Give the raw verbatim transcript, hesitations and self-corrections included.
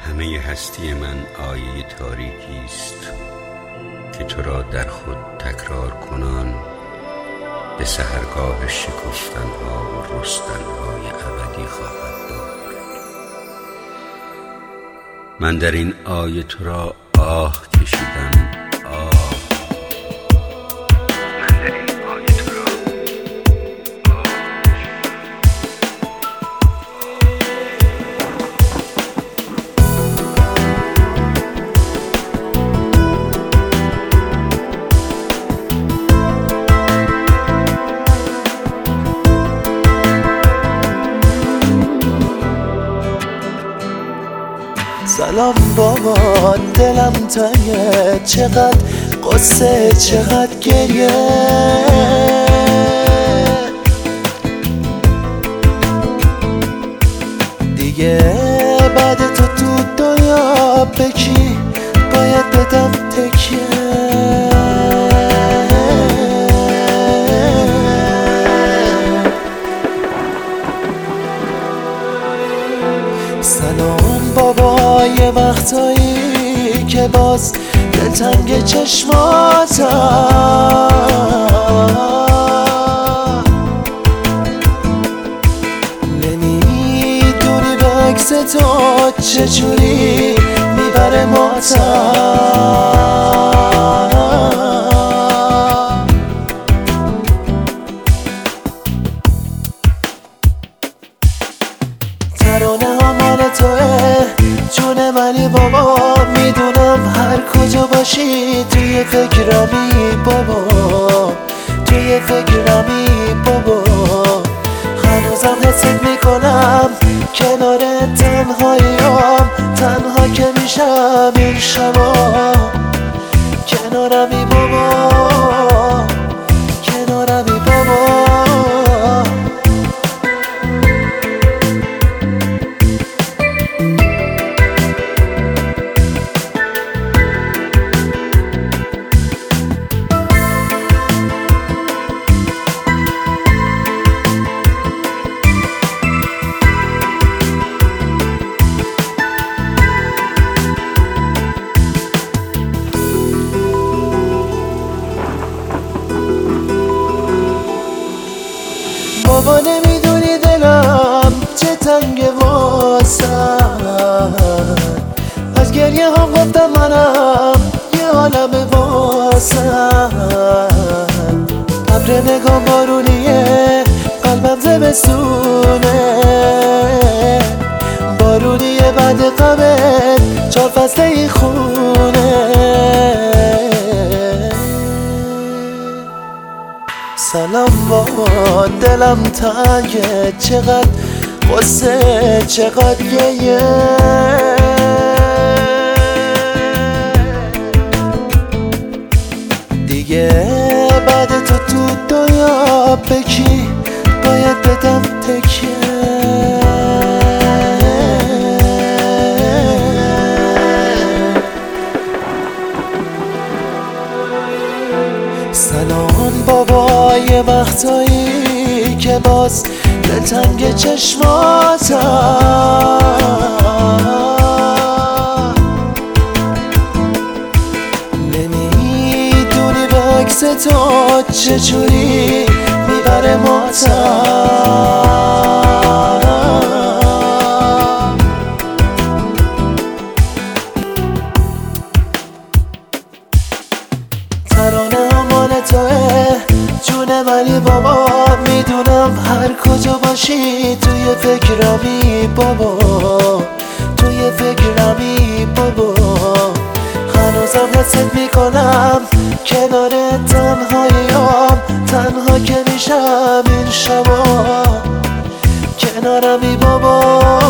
همه هستی من آیه تاریکی است که تو را در خود تکرار کنان به سحرگاه شکفتنها و رستنهای ابدی خواهد برد. من در این آیه تو را آه کشیدم، آه. من در این آیه تو را سلام بابا، دلم تنگه، چقدر قصه چقدر گریه. دیگه بعد تو تو دنیا به کی باید بدم تکیه؟ سلام بابا، یه وقتایی که باز دلتنگ چشماتم، نمیدونی به عکس تو چجوری میبره ماتم. ترانه ها مال توه جون منی بابا، میدونم هر کجا باشی توی فکرمی بابا، توی فکرمی بابا. هنوزم حست میکنم کنار تنهاییام، تنها که میشم این شبا. کنارمی بابا، کنارمی بابا. بابا نمیدونی دلم چه تنگه واسم، از گریه هم گفتم منم یه عالم واسم. ابر نگاه بارونیه، قلبم زمستونه، بارونیه بعد غمت چهار فصل این خونه. سلام بابا، دلم تنگه، چقدر قصه چقدر گریه. دیگه بعد تو تو دنیا به کی باید بدم تکیه؟ سلام بابا، یه وقتایی که باز دلتنگ چشماتم، نمیدونی به عکس تو چجوری میبره ماتم. ترانه توه جون منی بابا، میدونم هر کجا باشی توی فکرمی بابا، توی فکرمی بابا. هنوزم حست میکنم کنار تنهاییام، تنها که میشم این شبا. کنارمی بابا.